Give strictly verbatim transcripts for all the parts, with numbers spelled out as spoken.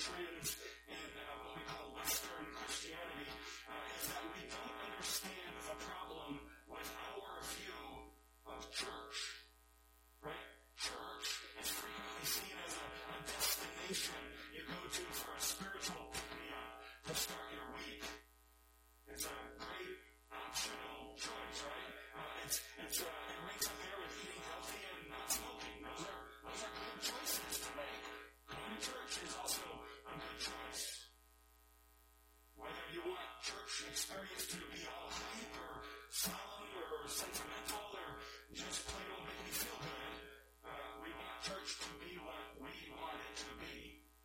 trends in uh, what we call Western Christianity uh, is that we don't understand the problem with our view of church. Right? Church is frequently seen as a, a destination you go to for a spiritual pick-me-up to start your week. It's a great optional choice, right? Uh, it's it's uh, it ranks up there with eating healthy and not smoking. Those are those are good choices to make. Going to church is also a good choice. Whether you want church experience to be all hype or solemn or sentimental or just plain old make me feel good, uh, we want church to be what we want it to be.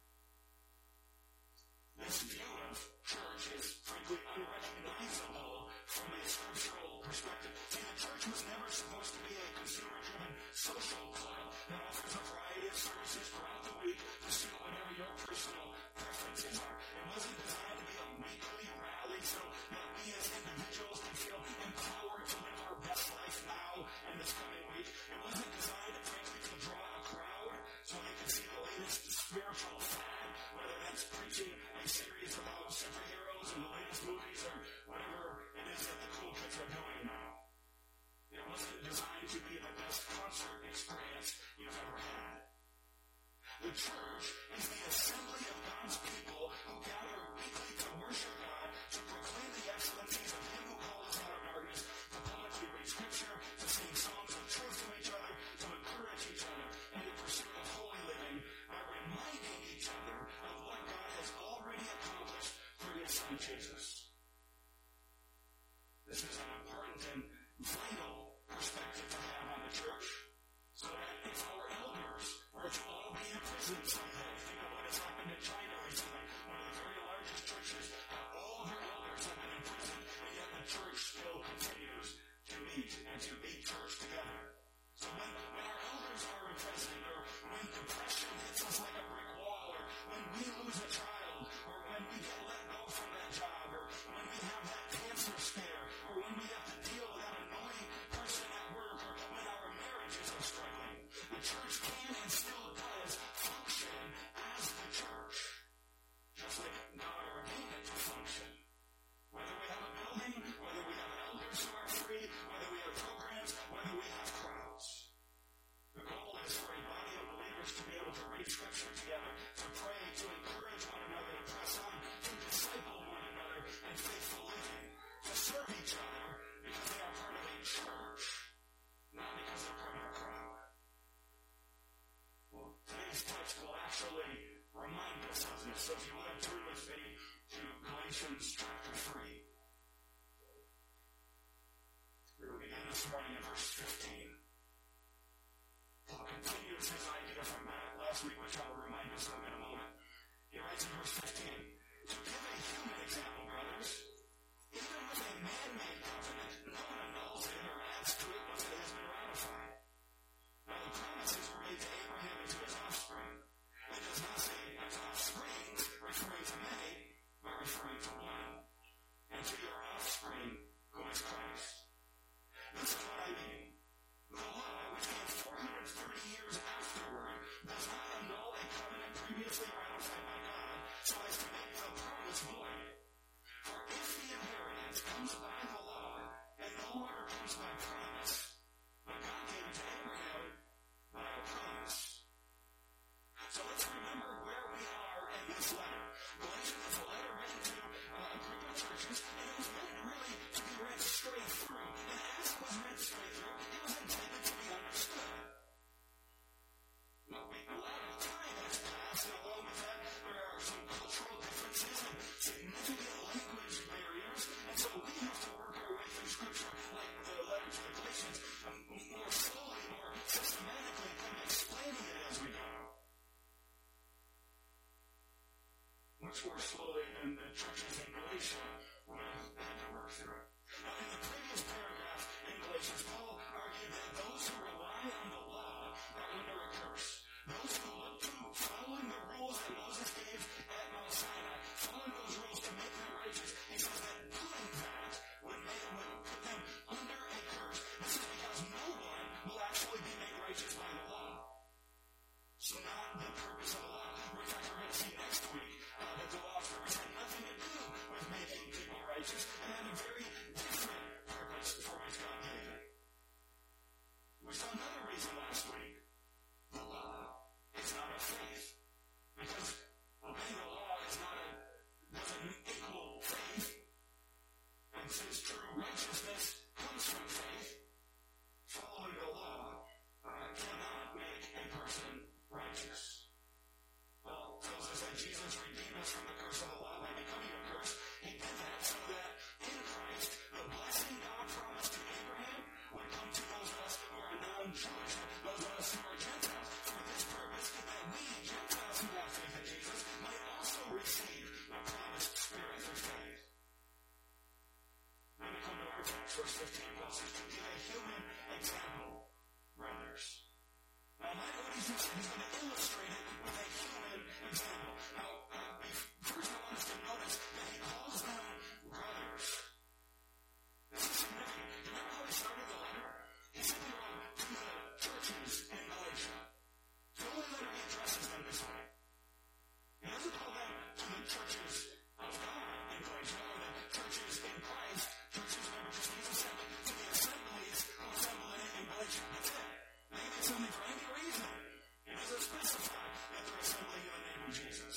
This view of church is frankly unrecognizable from a scriptural perspective. See, the church was never supposed to be a consumer-driven social club that offers a variety of services throughout the week to suit whatever your personal preferences are. It wasn't designed to be a weekly rally so that we as individuals can feel empowered to live our best life now and this coming week. It wasn't designed, frankly, to draw a crowd so they can see the latest spiritual fad, whether that's preaching a series about superheroes and the latest movies or whatever it is that the cool kids are doing now. It wasn't designed to be the best concert experience you've ever had. The church is the assembly of God's people who gather weekly to worship God, to proclaim the excellencies of Him who called us out of darkness, to publicly read Scripture, to sing songs of truth to each other, to encourage each other in the pursuit of holy living, by reminding each other of what God has already accomplished through His Son Jesus. This is an important and vital perspective to have on the church, so that if our elders were to all be in prison someday, think of what has happened in China recently, one of the very largest churches, how all of their elders have been in prison, and yet the church still continues to meet and to be church together. So when, when our elders are in prison, or when depression hits us like a brick wall, or when we lose a child, or when we get let go from that job, or when we have that cancer scare, or when we have to deal with that annoying person at work, or when our marriages are struggling, the church can and still does function as the church, just like God ordained it to function. Whether we have a building, whether we have elders who are free, whether we have programs, whether we have crowds. The goal is for a body of believers to be able to read Scripture together, to pray, to encourage one another, to press on, to disciple one another in faithful living, to serve each other because they are part of a church, not because they're part of a crowd. Well, today's text will actually remind us of this. So if you would, turn with me to Galatians chapter three. We will begin this morning in verse fifteen. Paul continues his idea from last week, which I will remind us of in a moment. He writes in verse fifteen, to give a human example, brothers, even with a man-made covenant, no one annuls it or adds to it once it has been ratified. Now the promises were made to Abraham and to his offspring. It does not say his offsprings, referring to many, but referring to one, righteous. Well, it tells us that Jesus redeemed us from the curse of the law by becoming a curse. He did that so that in Christ, the blessing God promised to Abraham would come to those of us who are non-Jewish, those of us who are Gentiles, for this purpose, that we, Gentiles who have faith in Jesus, might also receive the promised Spirit through faith. Then we come to our text, verse fifteen, Paul says, to give a human example, brothers. Now, not what he's doing, he's going to illustrate it with a human example. Now, uh, first I want us to notice that he calls them brothers. This is significant. Do you remember how he started the letter? He simply wrote to the churches in Galatia. The only letter he addresses them this way. He doesn't call them to the churches of God in Galatia, or the churches in Christ, churches member just means assembly, to the assemblies who assemble in Galatia. That's it. They can be assembling for any reason. It doesn't specify that they're assembling in the name of Jesus.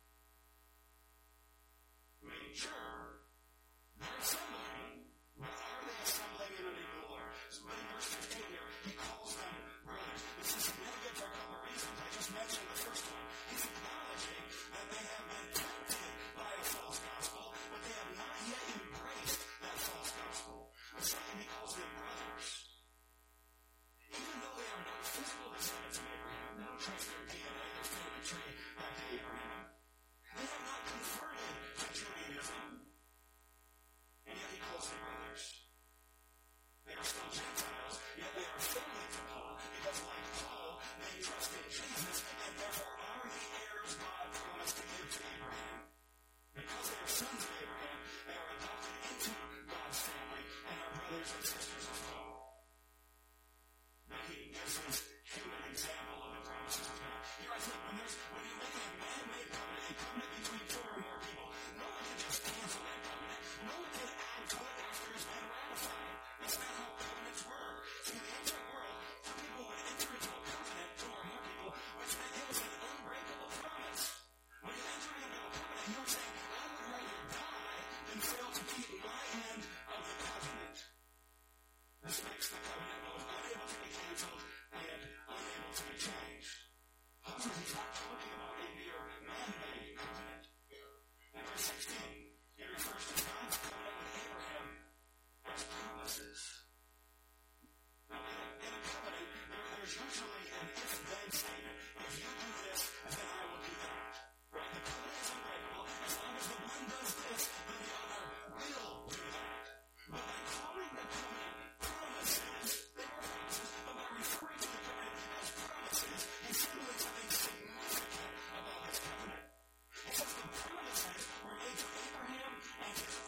I mean, sure, they're assembling, but are they assembling in the name of the Lord? So in verse fifteen here, he calls them brothers. This is significant for a couple of reasons. I just mentioned the first one. He's acknowledging that they have been tempted by a false gospel, but they have not yet embraced that false gospel. The second, he calls them brothers. Even though they are not physical descendants of Abraham, they don't trace their D N A, their family tree back to Abraham. They have not converted to Judaism, and yet he calls them brothers. They are still Gentiles, yet they are family to Paul, because like Paul, they trust in Jesus, and therefore are the heirs God promised to give to Abraham. Because they are sons of Abraham, they are adopted into God's family, and are brothers and sisters of Paul. Then he gives his human example of the promises of God. Here I think, when, there's, when you make a man-made covenant, a covenant between two or more people, no one can just cancel that covenant. No one can add to it after it's been ratified. That's not how covenants work. See, in the ancient world, two people would enter into a covenant, two or more people, which meant it was an unbreakable promise. When you enter into a covenant, you're saying, I would rather die than fail to keep my end of the covenant. This makes the covenant both unable to be canceled and unable to be changed. However, he's not talking about a mere man-made covenant. In verse sixteen, he refers to God's covenant with Abraham as promises. Now, in a, in a covenant, there, there's usually an if-then statement. If you do this, then I will do that. Right? The covenant is unbreakable. As long as the one does this, then the other will do that. But by calling the covenant promises, they were promises, but by referring to the covenant as promises, he's signaling something significant about this covenant. He says the promises were made to Abraham and his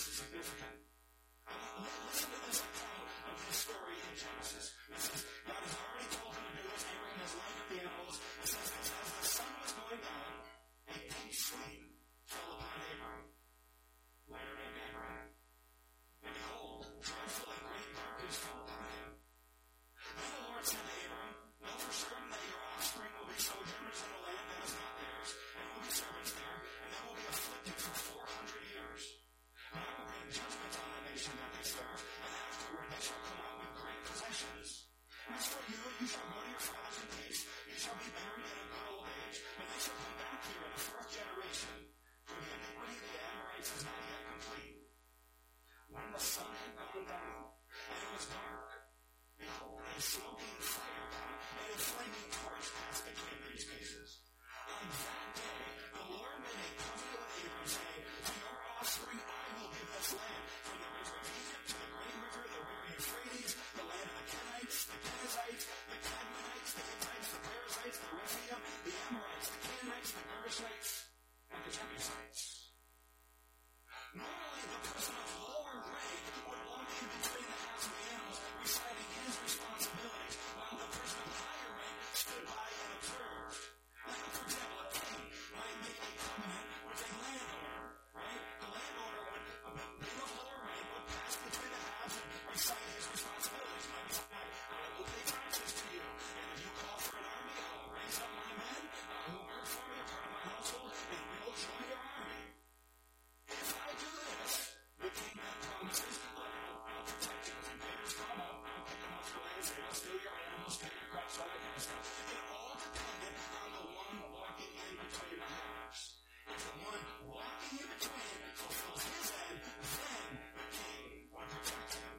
this is significant. Uh, listen to this account of this story in Genesis. It says, God has already told him to do this. Abraham has lined up the animals. It says, as the sun was going down, a deep sleep fell upon Abraham. Later named Abraham. And behold, dreadful and great darkness fell upon him. Then the Lord said to Abram, know for certain that your offspring will be sojourners in the land that is not theirs, and will be servants there, and they will be afflicted for four hundred years. And I will bring judgment on the nation that they serve, and afterward they shall come out with great possessions. As for you, you shall go to your fathers in peace. You shall be buried in a good old age, and they shall come back here in the fourth generation, for the iniquity of the Amorites is not yet complete. When the sun had gone down, and it was dark, behold, a smoking fire pot and a flaming torch passed between these pieces. On that day, the Lord made a covenant with Abram, saying, to your offspring I will give this land, from the river of Egypt to the great river, the river Euphrates, the land of the Kenites, the Kenizzites, the Cadmonites, the Hittites, the Perizzites, the Rephaim, the Amorites, the Canaanites, the Girgashites, and the Jebusites. Normally, the person of lower rank would walk in between the halves of the animals, reciting his responsibilities, while the person of higher rank stood by and observed. Like, for example, a king might make a covenant with a landowner, right? The landowner would, a being of lower rank, would pass between the halves and recite his responsibilities. Might be something like, I will pay taxes to you, and if you call for an army, I will raise up my men, uh, who work for me, a part of my household, and we will join your army. If I do this, the king then promises, look, I'll, I'll protect you. If invaders come, I'll, I'll kick them off your land, say, I'll steal your animals, steal your crops, all that kind of stuff. It all depended on the one walking in between the halves. If the one walking in between fulfills his end, then the king would protect him.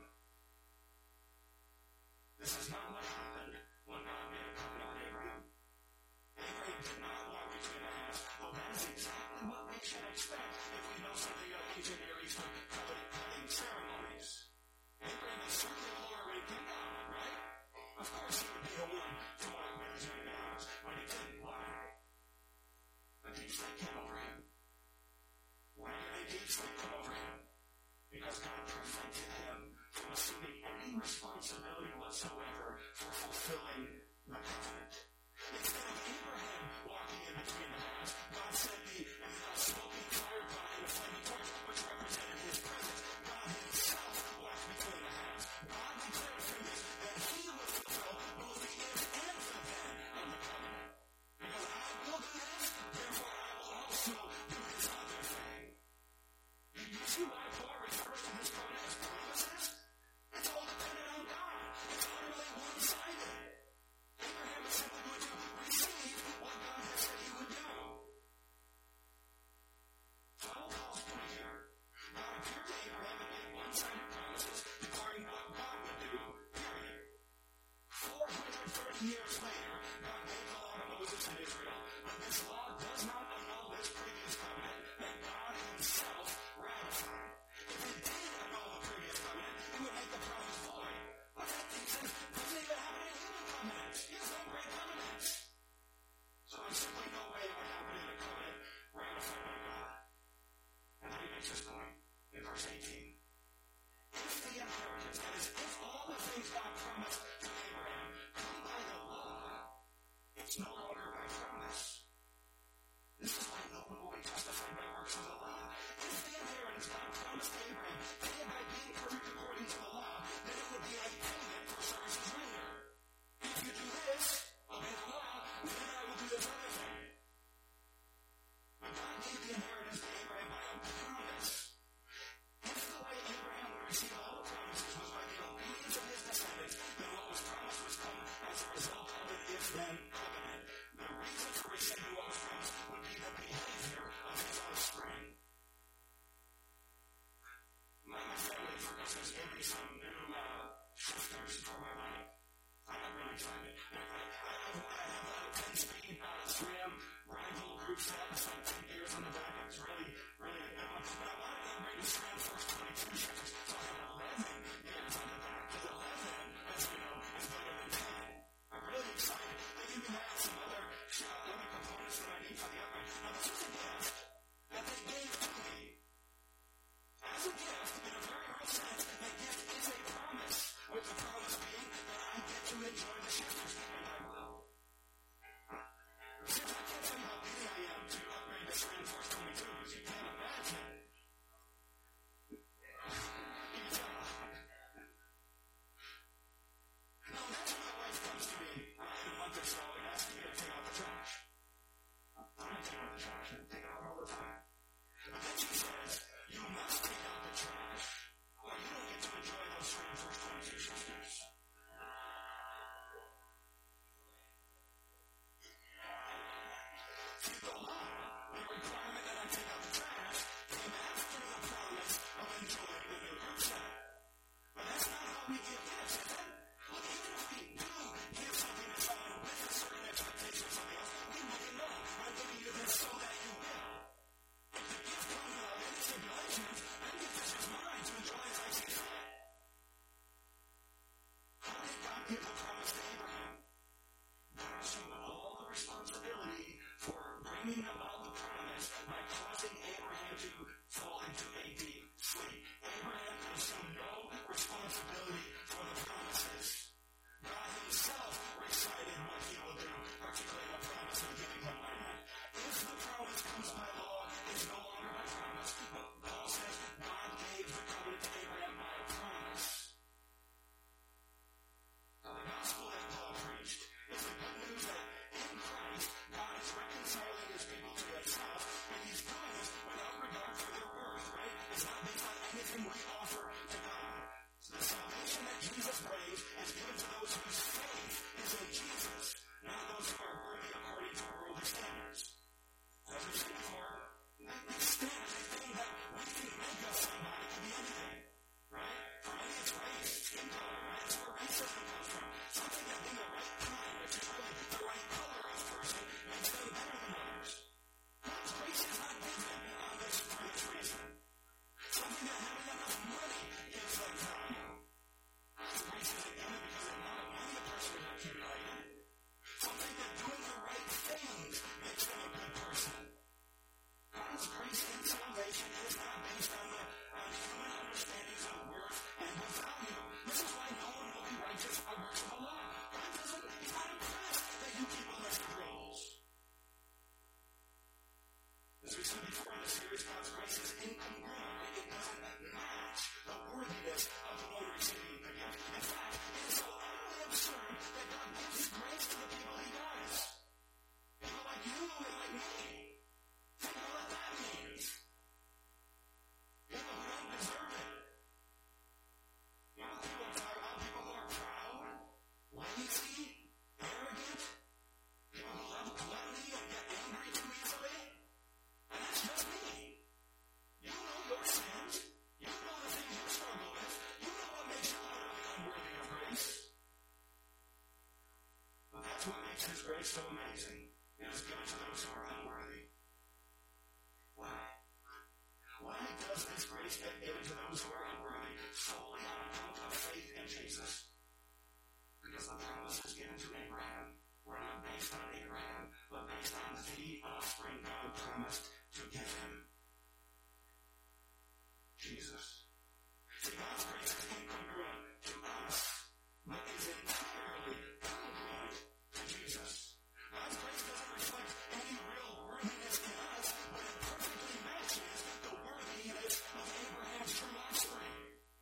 This is not what happened when God made a covenant with Abraham. Abraham did not walk between the halves. Well, that is exactly what we should expect if we know something of ancient Near Eastern covenant cutting ceremonies. Abraham is certainly a lower rank than God, right? Of course he would be the one to walk between the halves, but he didn't. Why? A deep sleep came over him. Why did a deep sleep come over him? Because God prevented him from assuming any responsibility whatsoever for fulfilling the covenant. Instead of Abraham walking in between the halves, God sent the uh, smoking fire pot and a flaming torch, which represented his presence. God himself walked between the halves. God declared through this that he would fulfill both the if and the then of the covenant. Because I will do this, therefore I will also do this other thing. You see why Paul refers to this covenant as promises? It's all dependent on God. It's utterly one-sided. Abraham is simply going to receive what God has said he would do. Follow Paul's point here. God appeared to Abraham and made one-sided promises declaring what God would do, period. four hundred thirty years later, God gave the law to Moses and Israel, but this law does not annul this previous covenant that God himself ratified. If it did annul the previous covenant, it would make the promise void. But that makes sense. Doesn't even happen in human covenants. He has no great covenants. So there's simply no way it would happen in a covenant ratified by God. And then he makes this point in verse eighteen. If the inheritance, that is, if all the things God promised to Abraham come by the law, it's no longer by promise. This is why no one will be justified by works of the law. If the inheritance God promised to Abraham came by being perfect according to the law, then it would be like payment for services rendered. If you do this, obey the law, then I will do this other thing. But God gave the inheritance to Abraham by a promise. If the way Abraham would receive all the promises was by the obedience of his descendants, then what was promised was come as a result of an if-then covenant. The reason for receiving what was promised would be the behavior of his offspring. My, my family, for Christmas, gave me some new uh, shifters for my bike. I'm not really trying to. I, I, I, I have a ten-speed uh, SRAM rival group set. It's like ten gears on the back. It's really, really a good one. But I wanted to upgrade the SRAM first twenty-two shifters, so I have eleven gears on the back. Because eleven, as you know, is better than ten. I'm really excited. They give me that and some other, uh, other components that I need for the upgrade. Now, this is a gift that they gave to me. As a gift, makes his grace so amazing, it is given to those who are unworthy. Why? Why does this grace get given to those who are unworthy? Solely on account of faith in Jesus. Because the promises given to Abraham were not based on Abraham, but based on the offspring God promised to give him. Jesus. See, God's grace is incongruent to us, but is entirely congruent to Jesus. God's grace doesn't reflect any real worthiness in us, but it perfectly matches the worthiness of Abraham's true offspring.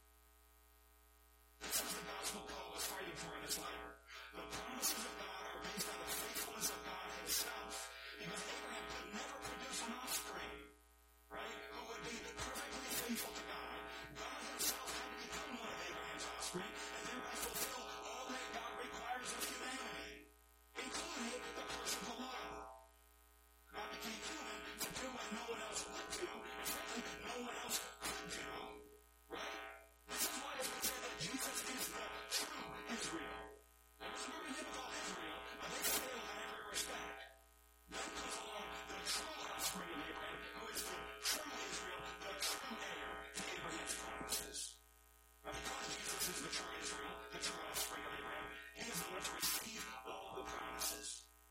This is the gospel Paul was fighting for in his letter. The promises of God are based on the faithfulness of God himself, because Abraham could never produce an offspring, right, who would be perfectly faithful to God. God himself had to become one of Abraham's offspring, and thereby fulfill all that God requires of humanity, including the curse of the law. God became human to do what no one else would do, and frankly, no one else could do, right? This is why it's been said that Jesus is the true Israel. There was a group of people called Israel, but they failed in every respect. Then comes along the true offspring of Abraham, who is the true Israel, the true heir to Abraham's promises. But because Jesus is the true Israel, the true offspring of Abraham, he is the one to receive all the promises.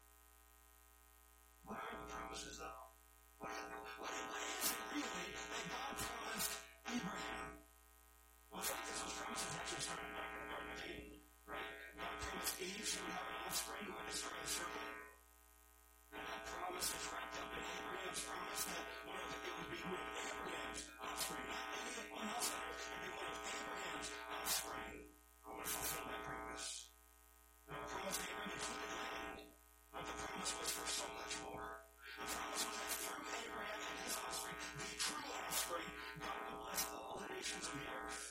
What are the promises, though? What, are the, what, what is it really that God promised Abraham? Well, the fact is, those promises actually started back in the Garden of Eden, right? God promised Eve she would have an offspring who would destroy the serpent. And that promise is wrapped up in Abraham's promise that one of the, it would be one of Abraham's offspring, not anyone else on earth. It would be one of Abraham's offspring who would fulfill that promise. Now, the promise to Abraham included land, but the promise was for so much more. The promise was that through Abraham and his offspring, the true offspring, God would bless all the nations of the earth.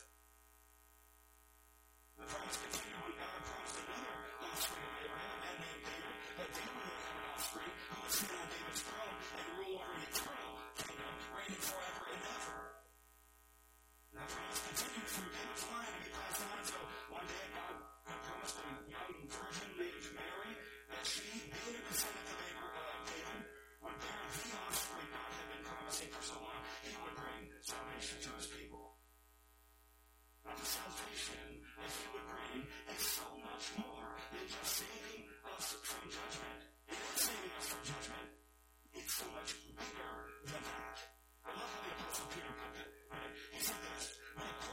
The promise continued when God promised another offspring of Abraham, a man named David, that David would have an offspring who would sit on David's throne and rule over an eternal kingdom, reigning forever and ever. That promise continued through David's line to be passed on until one day God, God promised a young virgin named Mary that she, being a descendant of Abraham, David, would bear the offspring God had been promising for so long. He would bring salvation to his people. Now, the salvation that he would bring is so much more than just saving us from judgment. It is saving us from judgment. It's so much bigger than that. I love how the Apostle Peter put it. Right? He said this, "But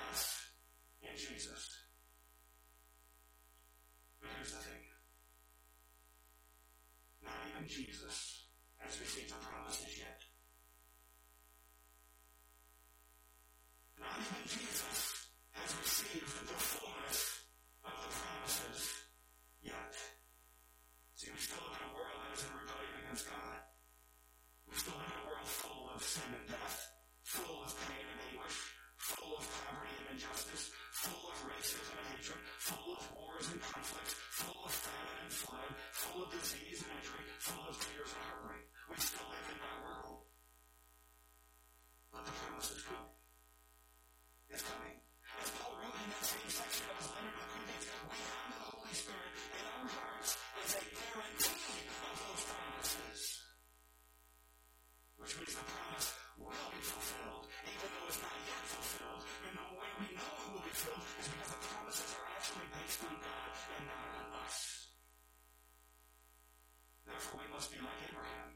promise in Jesus. But here's the thing. Not even Jesus has received the promises yet. Not even Jesus has received the fullness of the promises yet. See, we still live in a world that is in rebellion against God. We still live in a world full of sin and death, full of pain and anguish, full of poverty and injustice, full of racism and hatred, full of wars and conflicts, full of famine and flood, full of disease and injury, full of tears and heartbreak. We still live in that world. But the promise is coming. It's coming. As Paul wrote in that same section of his letter to the Corinthians, we have the Holy Spirit in our hearts as a guarantee of those promises. Which means the promise will be fulfilled, even though it's not yet fulfilled. And the way we know it will be fulfilled is because the promises are actually based on God and not on us. Therefore, we must be like Abraham.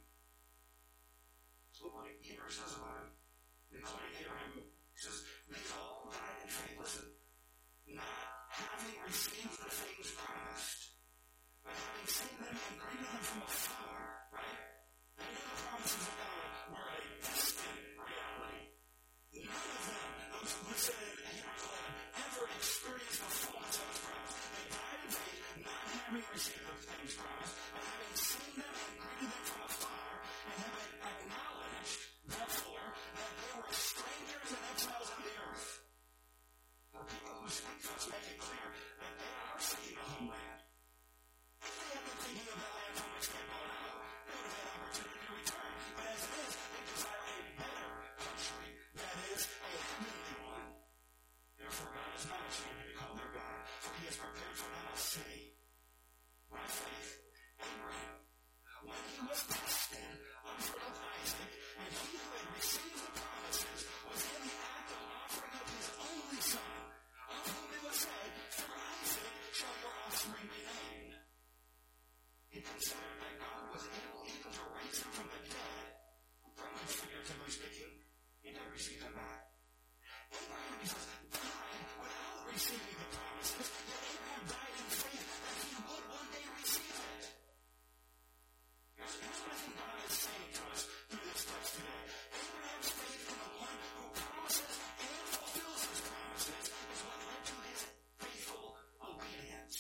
So look what Hebrews says about him. Including Abraham, he says, these all died in faith. Listen, not having received the things promised, but having seen them and greeted them from afar, right? They knew the promises of God were a distant reality. None of them, those who said in Hebrews eleven, ever experienced the fullness of his promise. They died in faith, not having received the things promised, but having seen them and greeted them from afar, and having acknowledged, therefore, that they were strangers and exiles on the earth. For people who speak to us make it clear that they are seeking a homeland. If they had been thinking of that land from which they had gone out, they would have had opportunity to return. But as it is, they desire a better country, that is, a heavenly one. Therefore, God is not ashamed to be called their God, for he has prepared for them a city. By faith, Abraham, when he was tested, offered up Isaac, and he who had received the promises was in the act of offering up his only son, of whom it was said, through Isaac shall your offspring be named. He considered that God was able even to raise him from the dead, from which, figuratively speaking, he did receive him back. Abraham, he says, died without receiving the promises, yet Abraham died in faith that he would one day receive it. Here's, here's what I think God is saying to us through this text today. Abraham's faith in the one who promises and fulfills his promises is what led to his faithful obedience.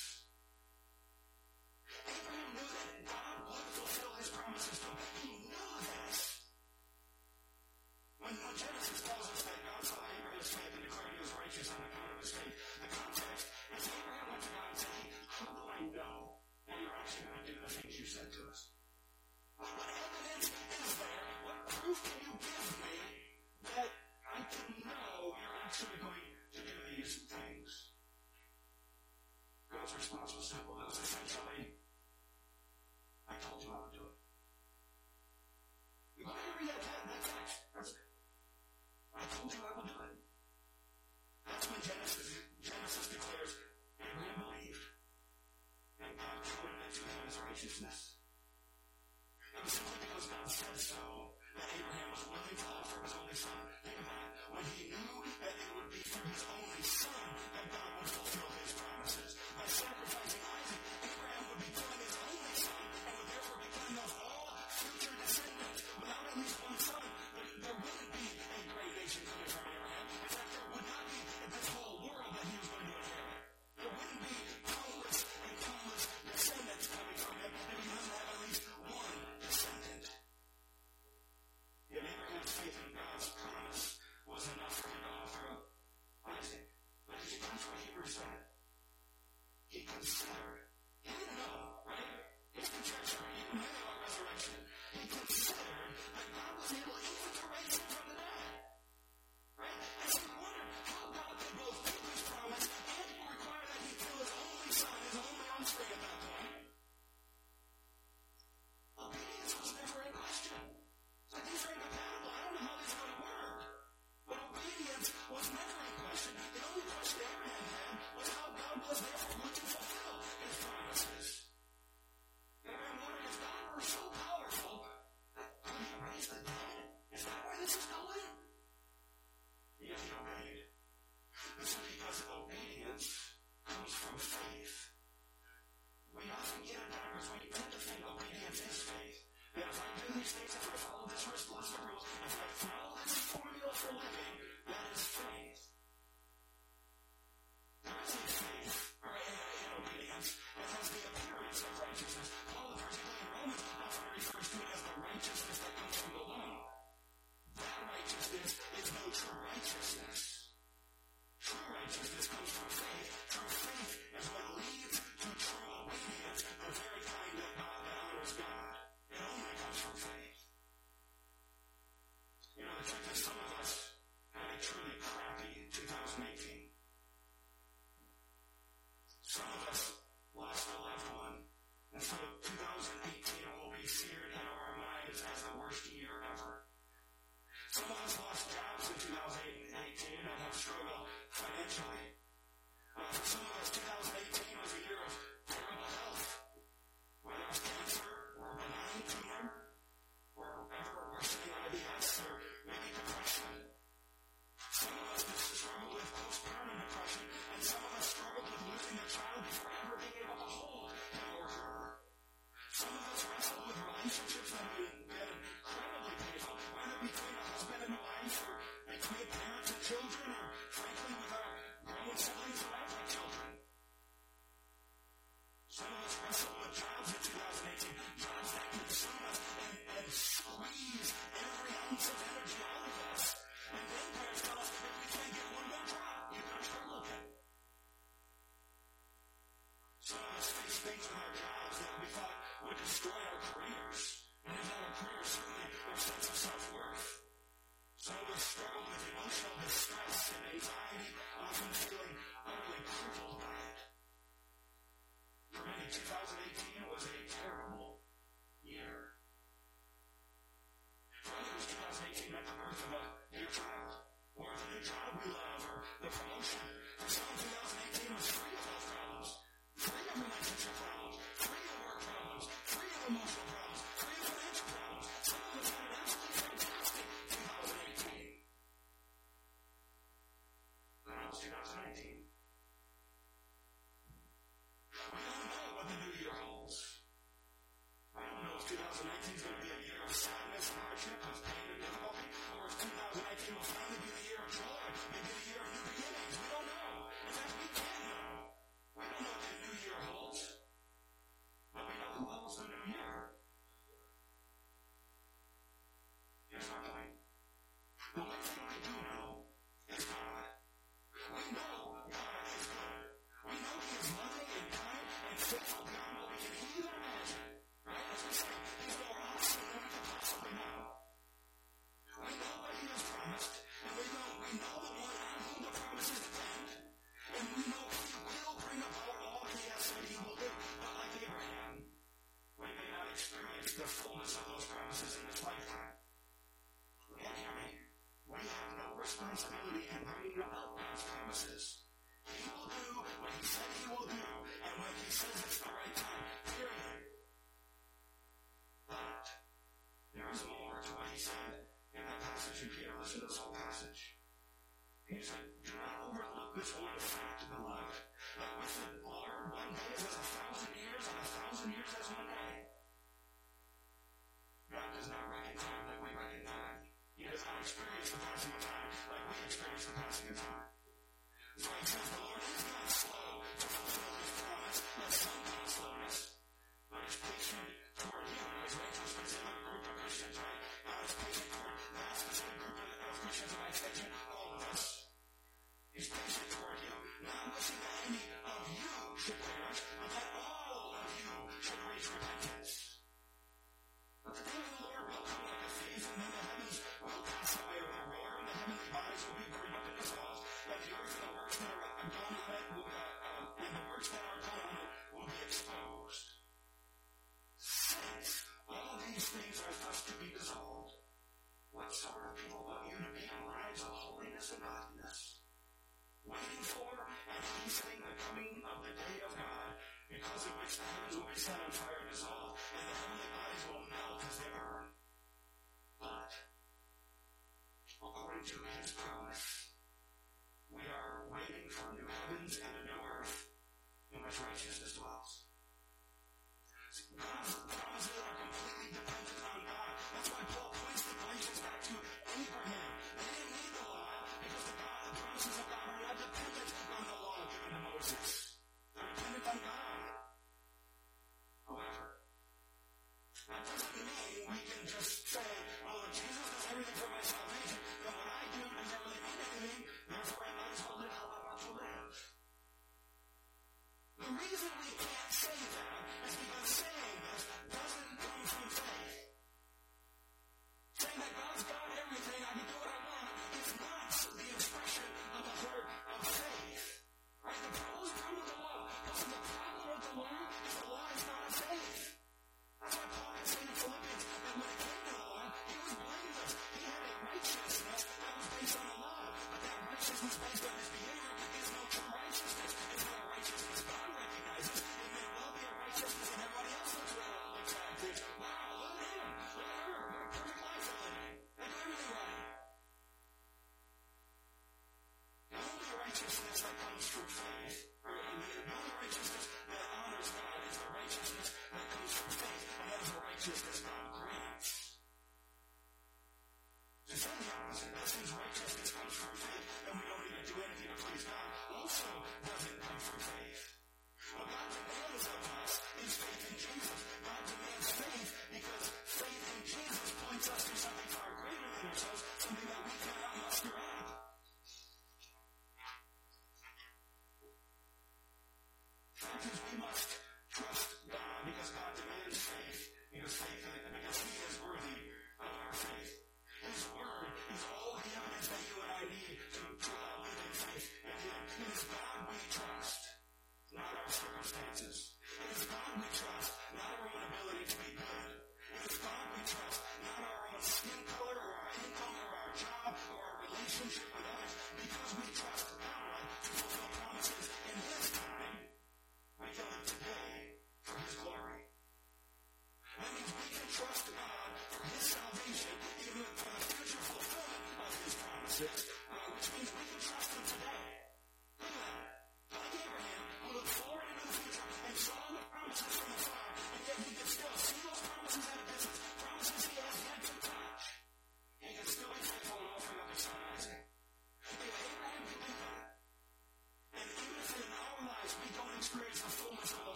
Abraham knew that God would fulfill his promises to him. He knew this. When, when Genesis tells us that God saw Abraham's faith and declared he was righteous on account of his faith, the context been feeling utterly crippled by it. For many, two thousand eighteen was a terrible year. For others, two thousand eighteen meant the birth of a new child, or the new job we love, or the promotion. For some, two thousand eighteen was free of health problems, free of relationship problems, free of work problems, free of emotional problems, free of financial problems. Some of us had an absolutely fantastic two thousand eighteen. But now it's two thousand nineteen. We don't know what the new year holds. I don't know if two thousand nineteen is going to be a year of sadness and hardship, of pain and difficulty, or if two thousand nineteen will finally be the year of joy, maybe the year of new beginnings. We don't know. In fact, we can't know. We don't know what the new year holds. But we know who holds the new year. Here's my point. The one thing we do know is God. We know God is good. We know He is loving and kind and faithful beyond what we can even imagine. Right? As we say, He's more awesome than we can possibly know. We know what He has promised, and we know we know the one on whom the promises depend, and we know He will bring about all He has said He will do. But like Abraham, we may not experience the fullness of those promises in this lifetime. And hear me, we have no responsibility in bringing about God's promises. He will do what He said He will do, and when He says it's the right time, period. But there is more to what He said in that passage in Peter. Listen to this whole passage. He said, do not overlook this one fact, beloved, that with the Lord one day is as a thousand years, and a thousand years as one day. God does not reckon time like we reckon time. He does not experience the passing of time like we experience the passing of time. So He says the Lord is not slow to fulfill His promise, as some call slowness, but is patient toward you. He's right to a specific group of Christians, right? God is patient toward that specific group of, of Christians, and by extension, all of us. He's patient toward you, not wishing that any of you should perish, but that all of you should reach repentance. But the day of the Lord will come like a thief, and then the heavens will pass away with a roar, and the heavenly bodies will be burned up in dissolved, and the earth and the works that are done on it will, uh, uh, and the works that are done on it will be exposed. Since all these things are thus to be dissolved, what sort of people ought you to be in lives of holiness and godliness, waiting for and hastening the coming of the day of God, because of which the heavens will be set on fire and dissolved, and the heavenly bodies will melt as they burn. But, according to His promise, we are waiting for new heavens and a new earth in which righteousness dwells. God's promises are completely dependent on God. That's why Paul points the Galatians back to Abraham. They didn't need the law because the, God, the promises of God are not dependent on the law given to Moses. They're dependent on God. However,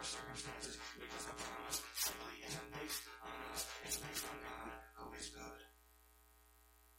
circumstances,